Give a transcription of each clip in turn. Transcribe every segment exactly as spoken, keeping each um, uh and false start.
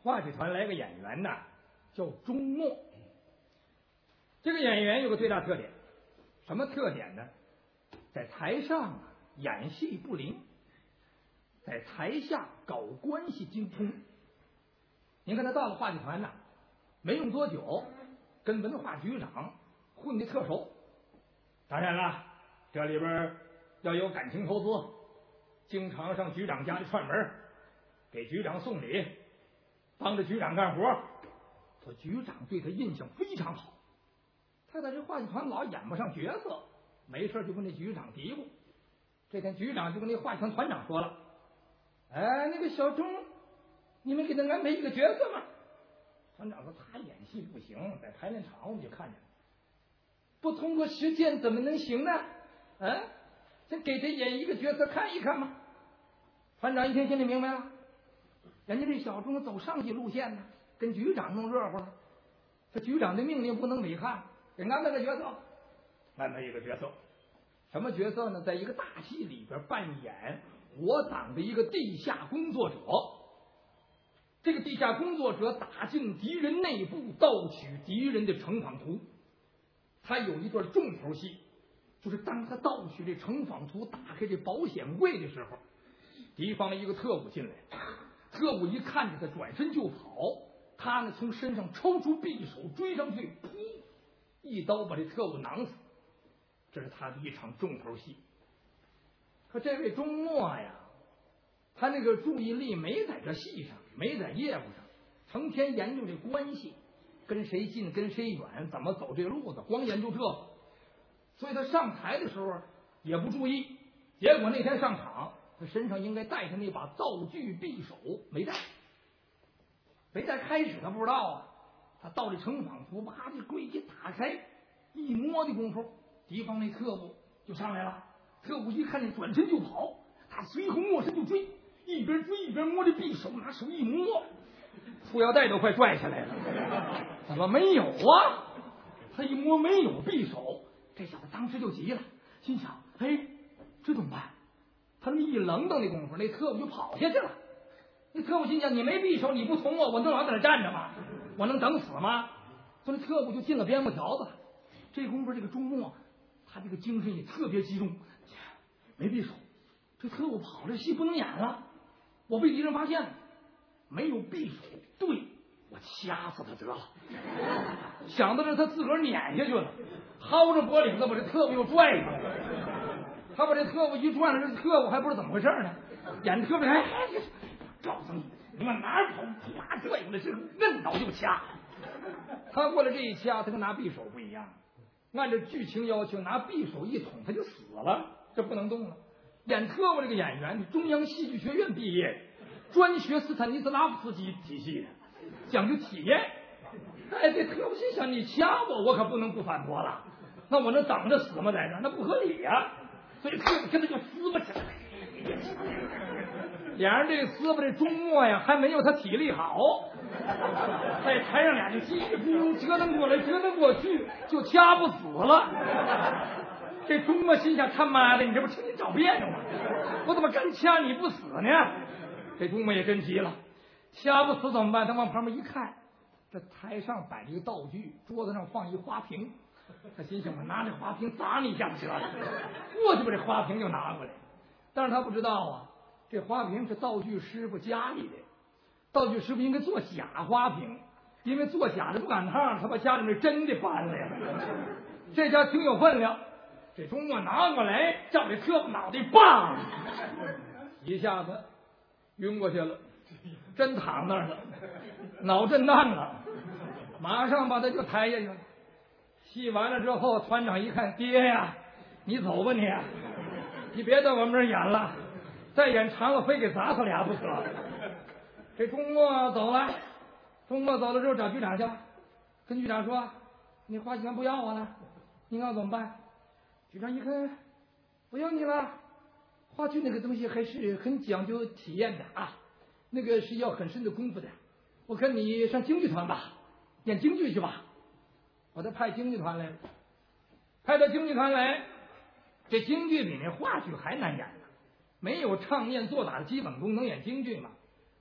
话剧团来个演员呐，叫钟墨。这个演员有个最大特点，什么特点呢？在台上啊演戏不灵，在台下搞关系精通。您看他到了话剧团呐，没用多久，跟文化局长混得特熟。当然了，这里边要有感情投资，经常上局长家里串门，给局长送礼，帮着局长干活，所以局长对他印象非常好。他在这话剧团老演不上角色，没事就跟这局长嘀咕。这天局长就跟那话剧团团长说了：“哎，那个小钟，你们给他安排一个角色吗？”团长说：“他演戏不行，在排练场我们就看见了，不通过实践怎么能行呢？嗯，先给他演一个角色看一看嘛。”团长一听心里明白了，人家这小钟走上级路线呢，跟局长弄热乎了。这局长的命令不能违抗，给安排个角色，安排一个角色，什么角色呢？在一个大戏里边扮演我党的一个地下工作者。这个地下工作者打进敌人内部，盗取敌人的城防图。他有一段重头戏，就是当他盗取这城防图，打开这保险柜的时候，敌方的一个特务进来，特务一看着他转身就跑，他呢从身上抽出匕首追上去，噗，一刀把这特务囊死。这是他的一场重头戏。可这位钟墨呀，他那个注意力没在这戏上，没在业务上，成天研究这关系，跟谁近跟谁远，怎么走这路子，光研究这个。所以他上台的时候也不注意，结果那天上场，他身上应该带着那把道具匕首没带。没带开始他不知道啊，他到这城防图，把这柜一打开，一摸的功夫，敌方那特务就上来了。特务一看见转身就跑，他随后摸身就追，一边追一边摸着匕首，拿手一摸，裤腰带都快拽下来了。怎么没有啊？他一摸没有匕首，这小子当时就急了，心想：哎，这怎么办？他这么一愣瞪的功夫，那特务就跑下去了。那特务心想：你没匕首，你不捅我，我能老在那站着吗？我能等死吗？所以特务就进了边牧条子。这功夫，这个钟墨他这个精神也特别集中，没匕首，这特务跑了，戏不能演了，我被敌人发现了，没有匕首，对，我掐死他得了。想到这，他自个儿撵下去了，薅着脖领子把这特务又拽上来了。他把这特务一转了，这特务还不知道怎么回事呢，演特务哎，告诉你，你往哪儿跑？啪拽过来，这摁倒就掐。他过来这一掐，他跟拿匕首不一样，按照剧情要求，拿匕首一捅他就死了，这不能动了。演特务这个演员，中央戏剧学院毕业，专学斯坦尼斯拉夫斯基体系的，讲究体验。哎，这特务心想，你掐我，我可不能不反驳了，那我能等着死吗？在这那不合理呀、啊。所以特务现在就撕巴起来，俩人这个撕巴，这钟墨呀还没有他体力好，在台上俩就叽里咕噜折腾过来折腾过去，就掐不死了。这钟墨心想：他妈的，你这不成天找别扭吗？我怎么真掐你不死呢？这钟墨也真急了，掐不死怎么办？他往旁边一看，这台上摆着一个道具，桌子上放一花瓶。他心想：我拿这花瓶砸你一下得了，过去把这花瓶就拿过来。但是他不知道啊，这花瓶是道具师傅家里的，道具师傅应该做假花瓶，因为做假的不赶趟，他把家里面真的搬来了。这家挺有分量，这钟墨拿过来，照这特务脑袋棒，一下子晕过去了，真躺那儿了，脑震荡了，马上把他就抬下去了。戏完了之后，团长一看，爹呀，你走吧你，你别在我们这儿演了，再演长了非给砸死俩不可。这钟墨走了，钟墨走了之后找局长去了，跟局长说：“你话剧团不要我了，你让我怎么办？”局长一看，不要你了，话剧那个东西还是很讲究体验的啊，那个是要很深的功夫的。我看你上京剧团吧，演京剧去吧。我就派京剧团来了，派到京剧团来，这京剧比那话剧还难演呢。没有唱念做打的基本功，能演京剧吗？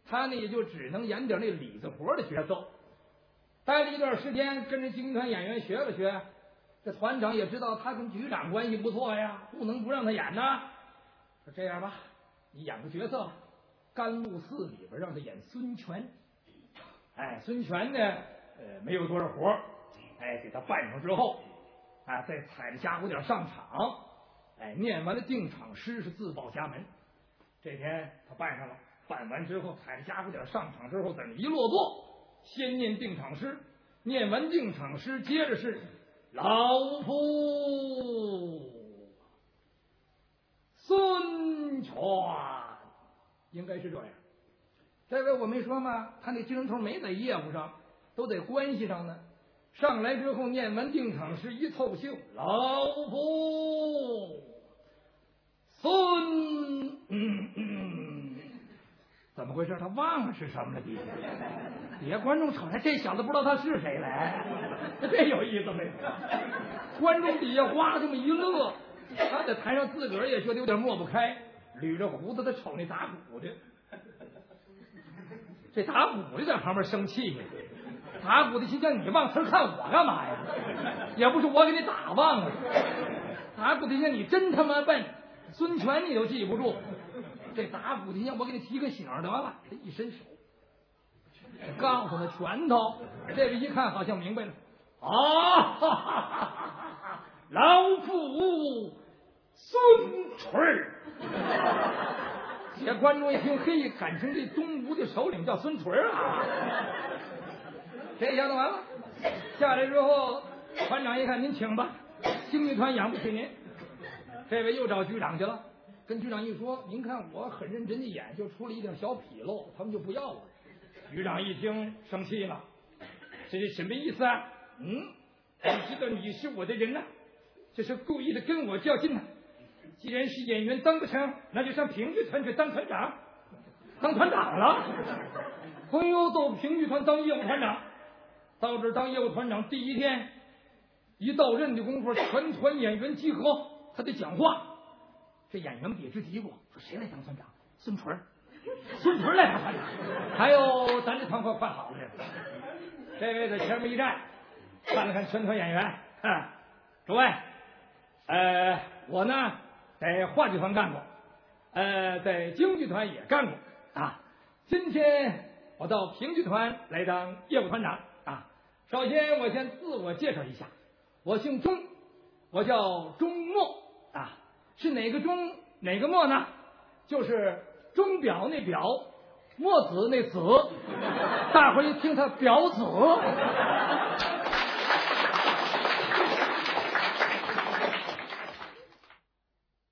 他呢也就只能演点那里子活的角色。待了一段时间，跟着京剧团演员学了学，这团长也知道他跟局长关系不错呀，不能不让他演呐。说这样吧，你演个角色，甘露寺里边让他演孙权。哎，孙权呢，呃，没有多少活，哎，给他扮上之后，啊，再踩着家伙点上场，哎，念完了定场诗是自报家门。这天他扮上了，扮完之后踩着家伙点上场之后，等一落座，先念定场诗，念完定场诗，接着是老夫孙权，应该是这样。这位我没说吗？他那精神头没在业务上，都在关系上呢。上来之后念完定场诗，一凑秀，老夫孙，嗯嗯，怎么回事？他忘了是什么了？底下底下观众瞅来，这小子不知道他是谁来，这有意思没？观众底下哗这么一乐，他在台上自个儿也觉得有点抹不开，捋着胡子他瞅那打鼓的。这打鼓的在旁边生气，打鼓的心想你忘词看我干嘛呀？也不是我给你打忘了，打鼓的心想你真他妈笨，孙权你都记不住。这打鼓的心想我给你提个醒得了，这一伸手告诉他拳头。这个一看好像明白了啊，哈哈哈哈，老夫孙锤。这观众一听，嘿，感情这东吴的首领叫孙锤啊！这下子完了，下来之后，团长一看，您请吧，京剧团养不起您。这位又找局长去了，跟局长一说，您看我很认真的演，就出了一点小纰漏，他们就不要我。局长一听生气了，这是什么意思啊？嗯，你知道你是我的人呐、啊，这是故意的跟我较劲呐、啊。既然是演员当不成，那就上评剧团去当团长，当团长了。哎呦，到评剧团当业务团长，到这儿当业务团长第一天，一到任的功夫，全团演员集合，他得讲话。这演员别直嘀咕，说谁来当团长？孙锤，孙锤来当团长。还有咱这团快快好了，这位在前面一站，看了看全团演员，啊，诸位，呃，我呢。在话剧团干过，呃，在京剧团也干过啊。今天我到评剧团来当业务团长啊。首先，我先自我介绍一下，我姓钟，我叫钟墨啊。是哪个钟哪个墨呢？就是钟表那表，墨子那子，大伙儿一听他表子。